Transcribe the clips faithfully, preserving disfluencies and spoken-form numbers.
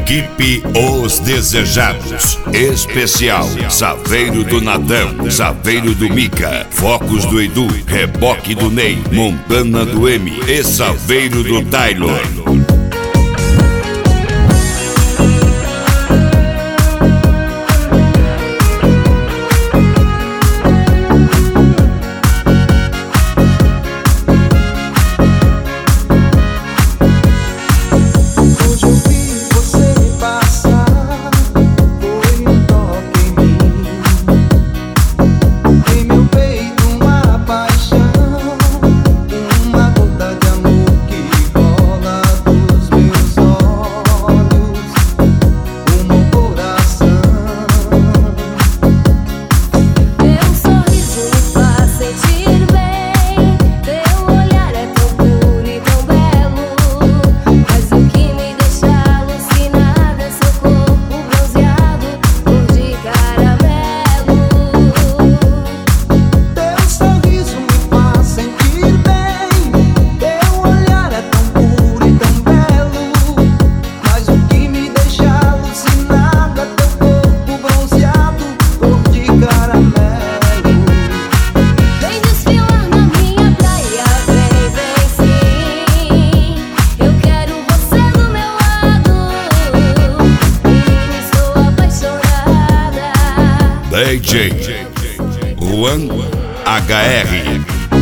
Equipe Os Desejados. Especial Saveiro do Nadão, Saveiro do Mica, Focos do Edu, Reboque do Ney, Montana do M e Saveiro do Taylor. D J Juan H R.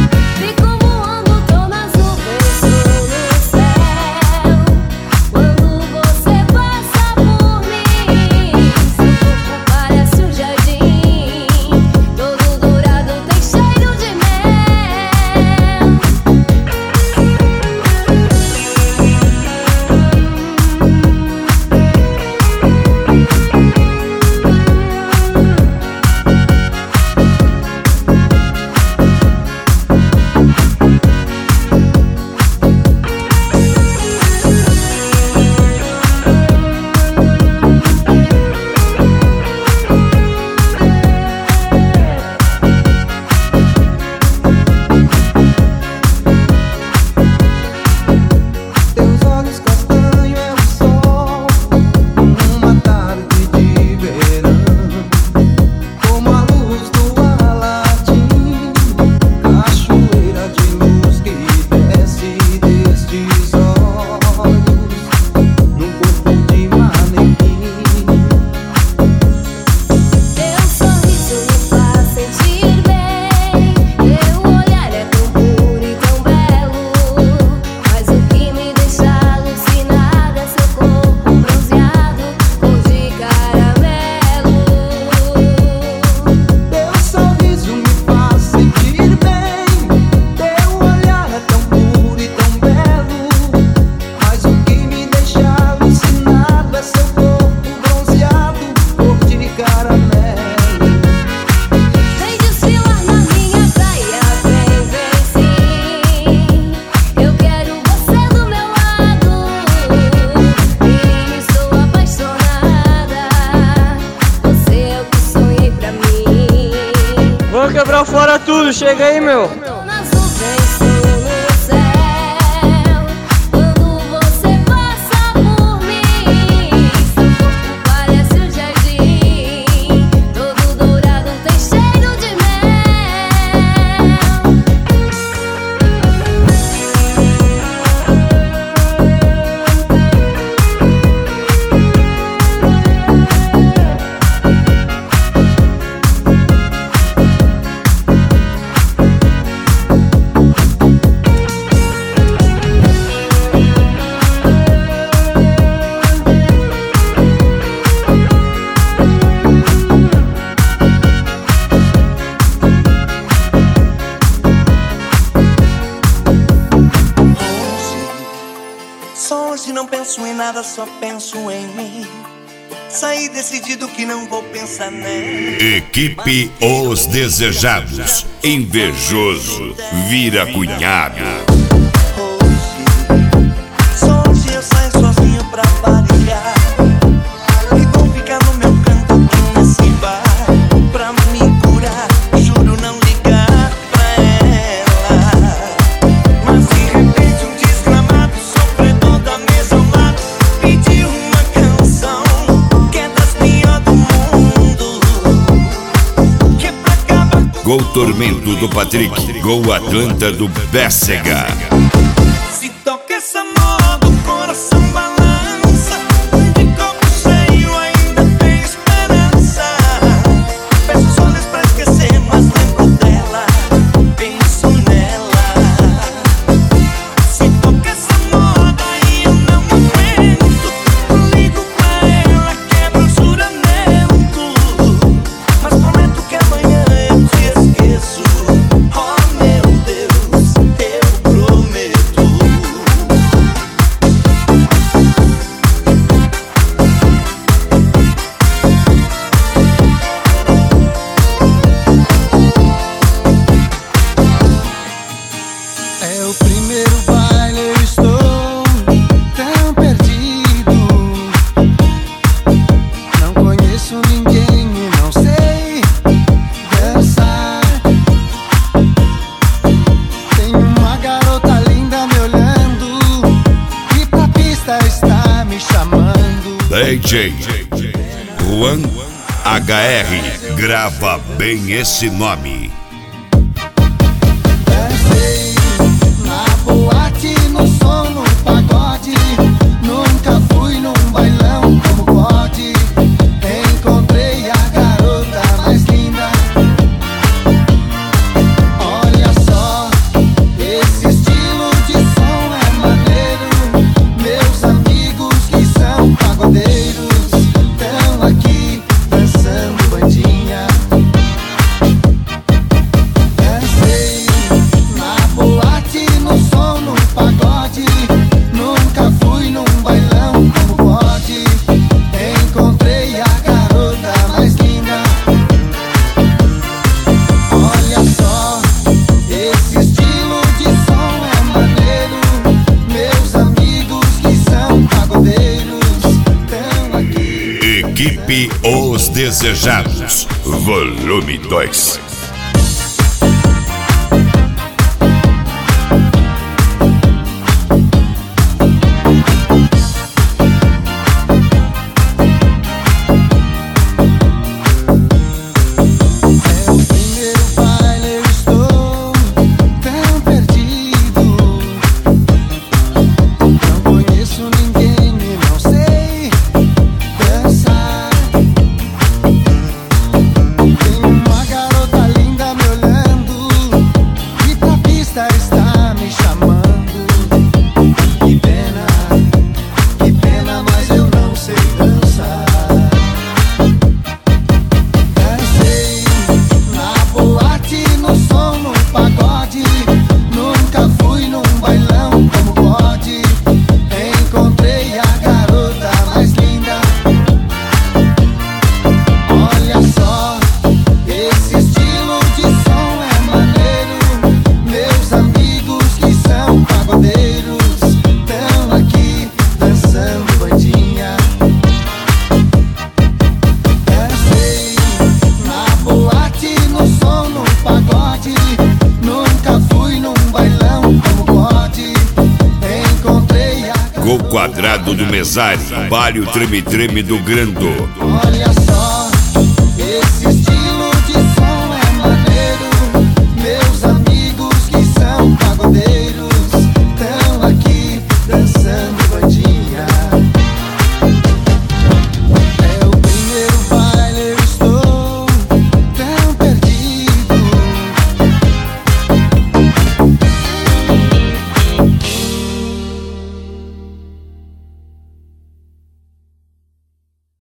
Vou quebrar fora tudo, chega aí, meu. Hoje não penso em nada, só penso em mim. Saí decidido que não vou pensar nele. Equipe Os Desejados. Invejoso vira cunhado. Só hoje eu saio sozinho pra variar. E vou ficar no meu canto aqui nesse bar pra me curar. Juro não ligar pra ela. Mas de repente um desgramado sofredor da mesa ao lado pediu uma canção. Gol Tormento do Patrick. Gol Atlanta do Bécega. Se toca essa moda, o coração balança. De copo cheio ainda tem esperança. Fecho os olhos pra esquecer, mas lembro dela. Penso nela. Se toca essa moda e eu não aguento, ligo pra ela, quebro o juramento. Mas prometo que amanhã eu te esqueço. Oh meu Deus, eu prometo. É o primeiro baile, eu estou tão perdido. Não conheço ninguém e não sei dançar. Tem uma garota linda me olhando e pra pista está me chamando. D J Juan H R. Grava bem esse nome. Dancei na boate, no som, no pagode. Nunca fui num bailão como pode. Encontrei a garota mais linda. Olha só, esse estilo de som é maneiro. Meus amigos que são pagodeiros estão aqui dançando bandinha. Dancei na boate, no som, no pagode. Nunca fui num bailão como pode. Encontrei a garota mais linda. Olha só, esse estilo de som é maneiro. Meus amigos que são pagodeiros estão aqui. Equipe Os Desejados, volume dois. É o primeiro baile, eu estou tão perdido. Não conheço ninguém e não sei dançar. Tem uma garota linda me olhando e pra pista está me chamando. Que pena, que pena, mas eu não sei dançar. Dancei na boate, no som, no pagode. Nunca fui num bailão como pode. Encontrei a garota mais linda. Olha só, esse estilo de som é maneiro. Meus amigos que são pagodeiros estão aqui dançando bandinha. Dancei na boate, no som, no pagode. Nunca fui num bailão como pode. Encontrei a Gol Quadrado do Mesário. Balho Treme Treme do Grando. Olha